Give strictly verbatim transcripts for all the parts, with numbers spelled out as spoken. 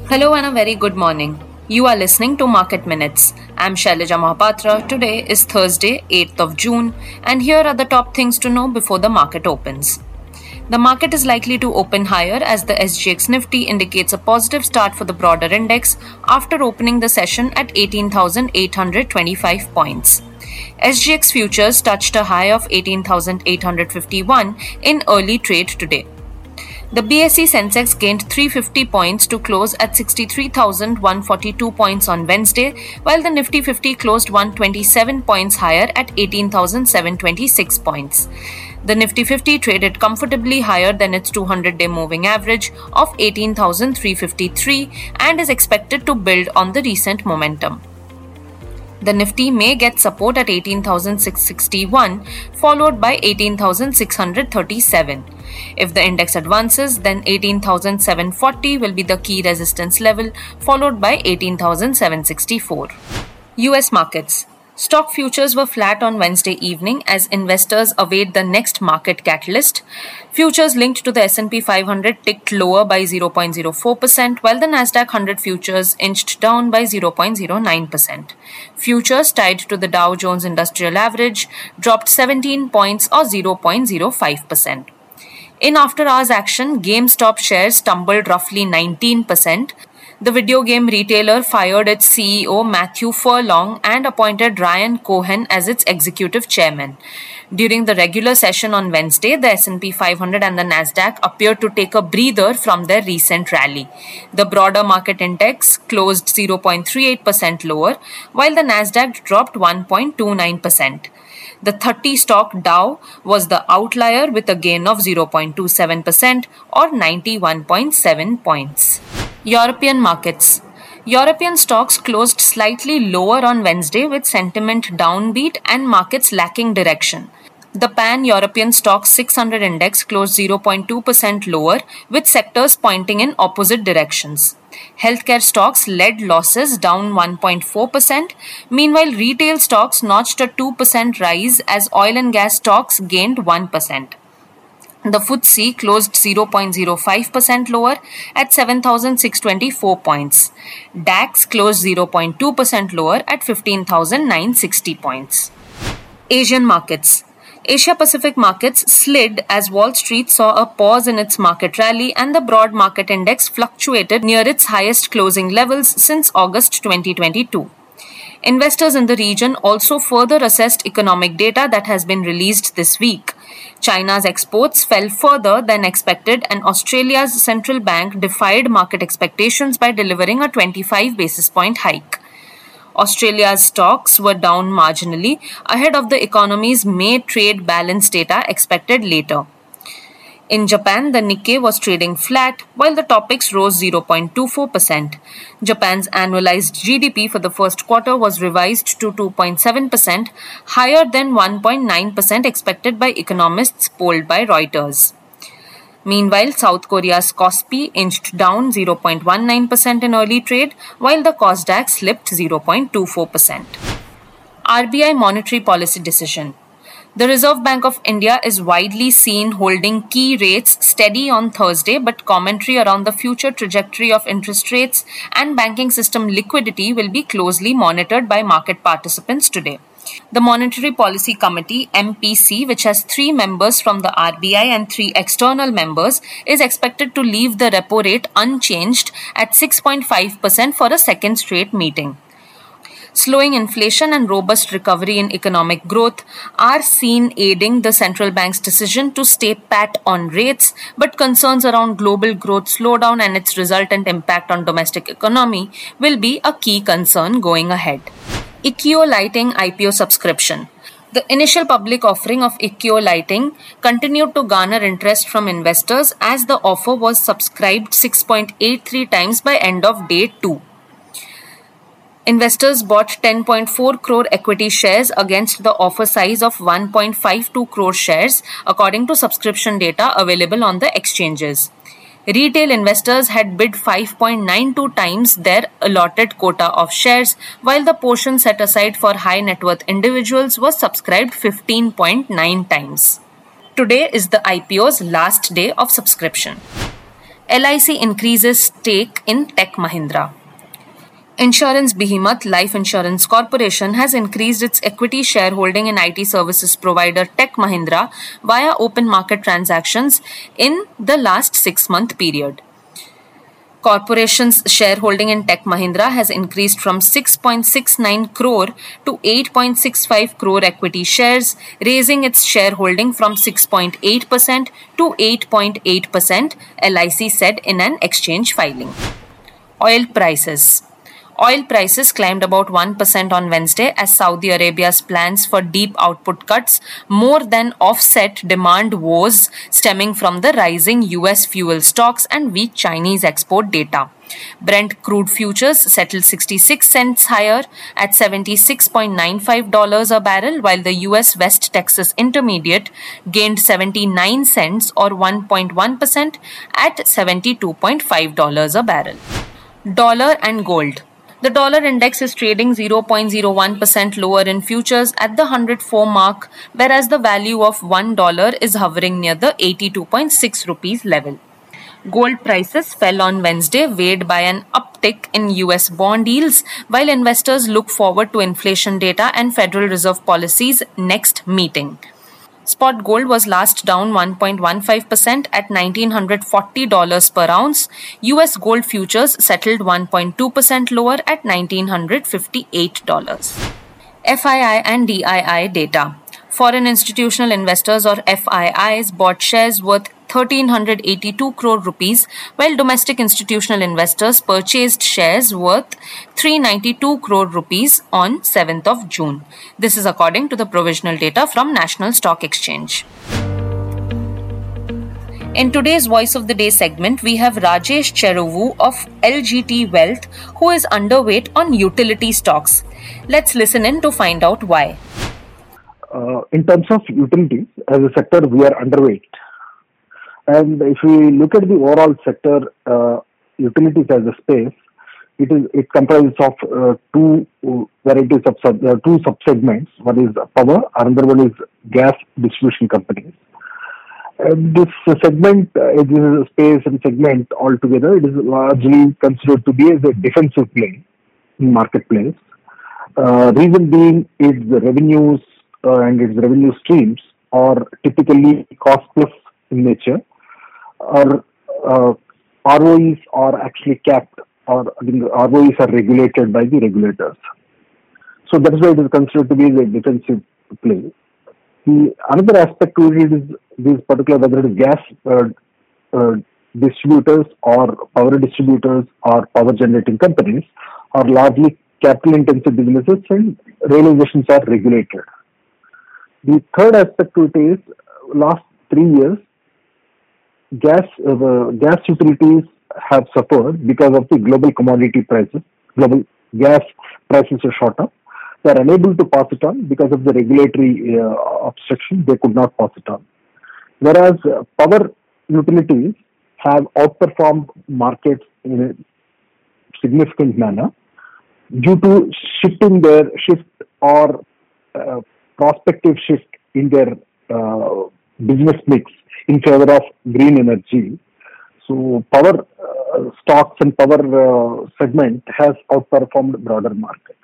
Hello and a very good morning. You are listening to Market Minutes. I'm Shailaja Mahapatra. Today is Thursday, eighth of June, and here are the top things to know before the market opens. The market is likely to open higher as the S G X Nifty indicates a positive start for the broader index after opening the session at eighteen thousand eight hundred twenty-five points. S G X futures touched a high of eighteen thousand eight hundred fifty-one in early trade today. The B S E Sensex gained three hundred fifty points to close at sixty-three thousand one hundred forty-two points on Wednesday, while the Nifty fifty closed one hundred twenty-seven points higher at eighteen thousand seven hundred twenty-six points. The Nifty fifty traded comfortably higher than its two hundred day moving average of eighteen thousand three hundred fifty-three and is expected to build on the recent momentum. The Nifty may get support at eighteen thousand six hundred sixty-one, followed by eighteen thousand six hundred thirty-seven. If the index advances, then eighteen thousand seven hundred forty will be the key resistance level, followed by eighteen thousand seven hundred sixty-four. U S markets. Stock futures were flat on Wednesday evening as investors await the next market catalyst. Futures linked to the S and P five hundred ticked lower by zero point zero four percent, while the Nasdaq one hundred futures inched down by zero point zero nine percent. Futures tied to the Dow Jones Industrial Average dropped seventeen points or zero point zero five percent. In after-hours action, GameStop shares tumbled roughly nineteen percent. The video game retailer fired its C E O Matthew Furlong and appointed Ryan Cohen as its executive chairman. During the regular session on Wednesday, the S and P five hundred and the Nasdaq appeared to take a breather from their recent rally. The broader market index closed zero point three eight percent lower, while the Nasdaq dropped one point two nine percent. The thirty stock Dow was the outlier with a gain of zero point two seven percent or ninety-one point seven points. European markets. European stocks closed slightly lower on Wednesday with sentiment downbeat and markets lacking direction. The Pan-European Stoxx six hundred index closed zero point two percent lower with sectors pointing in opposite directions. Healthcare stocks led losses down one point four percent. Meanwhile, retail stocks notched a two percent rise as oil and gas stocks gained one percent. The F T S E closed zero point zero five percent lower at seven thousand six hundred twenty-four points. DAX closed zero point two percent lower at fifteen thousand nine hundred sixty points. Asian markets. Asia-Pacific markets slid as Wall Street saw a pause in its market rally and the broad market index fluctuated near its highest closing levels since August twenty twenty-two. Investors in the region also further assessed economic data that has been released this week. China's exports fell further than expected and Australia's central bank defied market expectations by delivering a twenty-five basis point hike. Australia's stocks were down marginally ahead of the economy's May trade balance data expected later. In Japan, the Nikkei was trading flat while the Topix rose zero point two four percent. Japan's annualized G D P for the first quarter was revised to two point seven percent, higher than one point nine percent expected by economists polled by Reuters. Meanwhile, South Korea's Kospi inched down zero point one nine percent in early trade, while the Kosdaq slipped zero point two four percent. R B I monetary policy decision. The Reserve Bank of India is widely seen holding key rates steady on Thursday, but commentary around the future trajectory of interest rates and banking system liquidity will be closely monitored by market participants today. The Monetary Policy Committee, M P C, which has three members from the R B I and three external members, is expected to leave the repo rate unchanged at six point five percent for a second straight meeting. Slowing inflation and robust recovery in economic growth are seen aiding the central bank's decision to stay pat on rates, but concerns around global growth slowdown and its resultant impact on domestic economy will be a key concern going ahead. Ikkio Lighting I P O subscription. The initial public offering of Ikkio Lighting continued to garner interest from investors as the offer was subscribed six point eight three times by end of day two. Investors bought ten point four crore equity shares against the offer size of one point five two crore shares, according to subscription data available on the exchanges. Retail investors had bid five point nine two times their allotted quota of shares, while the portion set aside for high net worth individuals was subscribed fifteen point nine times. Today is the I P O's last day of subscription. L I C increases stake in Tech Mahindra. Insurance behemoth Life Insurance Corporation has increased its equity shareholding in I T services provider Tech Mahindra via open market transactions in the last six-month period. Corporation's shareholding in Tech Mahindra has increased from six point six nine crore to eight point six five crore equity shares, raising its shareholding from six point eight percent to eight point eight percent, L I C said in an exchange filing. Oil prices. Oil prices climbed about one percent on Wednesday as Saudi Arabia's plans for deep output cuts more than offset demand woes stemming from the rising U S fuel stocks and weak Chinese export data. Brent crude futures settled sixty-six cents higher at seventy-six point nine five dollars a barrel, while the U S West Texas Intermediate gained seventy-nine cents or one point one percent at seventy-two point five dollars a barrel. Dollar and gold. The dollar index is trading zero point zero one percent lower in futures at the one hundred four mark, whereas the value of one dollar is hovering near the eighty-two point six rupees level. Gold prices fell on Wednesday, weighed by an uptick in U S bond yields, while investors look forward to inflation data and Federal Reserve policy's next meeting. Spot gold was last down one point one five percent at one thousand nine hundred forty dollars per ounce. U S gold futures settled one point two percent lower at one thousand nine hundred fifty-eight dollars. F I I and D I I data. Foreign institutional investors or F I Is bought shares worth one thousand three hundred eighty-two crore rupees, while domestic institutional investors purchased shares worth three hundred ninety-two crore rupees on seventh of June. This is according to the provisional data from National Stock Exchange. In today's Voice of the Day segment, we have Rajesh Cheruvu of L G T Wealth, who is underweight on utility stocks. Let's listen in to find out why. Uh, in terms of utilities, as a sector, we are underweight. And if we look at the overall sector, uh, utilities as a space, it is it comprises of uh, two varieties of sub, uh, two subsegments. One is power, another one is gas distribution companies. And this segment, uh, this is a space and segment altogether, it is largely considered to be as a defensive play in marketplace. Uh, reason being is the revenues uh, and its revenue streams are typically cost plus in nature. Or uh, R O Es are actually capped, or I think R O Es are regulated by the regulators. So that is why it is considered to be a defensive play. The another aspect to it is this particular, whether it is gas uh, uh, distributors or power distributors or power generating companies, are largely capital intensive businesses and realizations are regulated. The third aspect to it is last three years. Gas uh, gas utilities have suffered because of the global commodity prices. Global gas prices are shot up. They are unable to pass it on because of the regulatory uh, obstruction. They could not pass it on. Whereas uh, power utilities have outperformed markets in a significant manner due to shifting their shift or uh, prospective shift in their uh, business mix in favor of green energy. So power uh, stocks and power uh, segment has outperformed the broader market.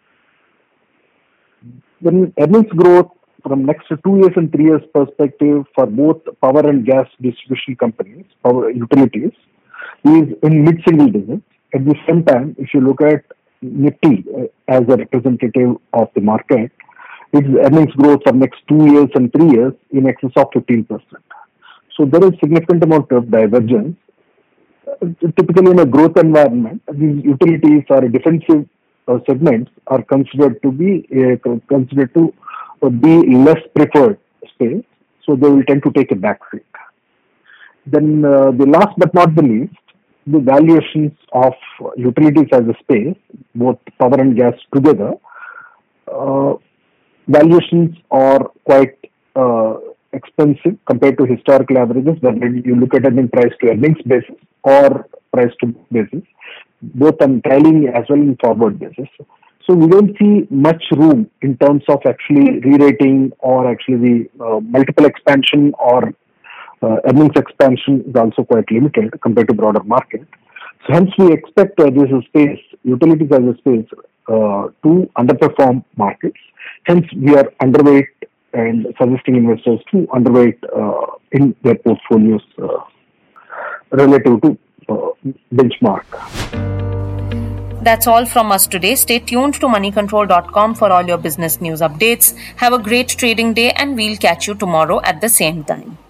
Then earnings growth from next to two years and three years perspective for both power and gas distribution companies, power utilities, is in mid-single digits. At the same time, if you look at Nifty uh, as a representative of the market, its earnings growth for next two years and three years in excess of fifteen percent. So there is significant amount of divergence. Uh, typically in a growth environment, these utilities or defensive uh, segments are considered to be uh, considered to uh, be less preferred space. So they will tend to take a back seat. Then uh, the last but not the least, the valuations of utilities as a space, both power and gas together, uh, valuations are quite uh, expensive compared to historical averages, whether you look at it in price to earnings basis or price to basis, both on trailing as well in forward basis. So we don't see much room in terms of actually re-rating or actually the uh, multiple expansion or uh, earnings expansion is also quite limited compared to broader market. So hence we expect uh, this space, utilities as a space, uh, to underperform markets. Hence we are underweight and suggesting investors to underweight uh, in their portfolios uh, relative to uh, benchmark. That's all from us today. Stay tuned to money control dot com for all your business news updates. Have a great trading day and we'll catch you tomorrow at the same time.